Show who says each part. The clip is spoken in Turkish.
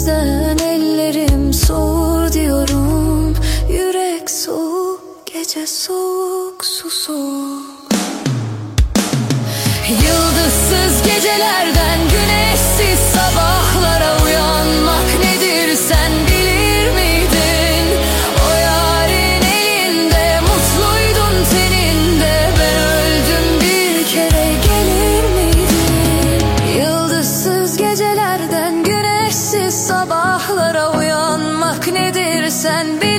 Speaker 1: yüzden ellerim soğur diyorum. Yürek soğuk, gece soğuk, su soğuk. Yıldızsız gecelerden güneşsiz sabahlara uyanmak nedir sen bilir miydin? O yarın elinde mutluydun teninde, ben öldüm bir kere gelir miydin? Yıldızsız gecelerden güneşsiz sabahlara uyanmak nedir sen bilir miydin?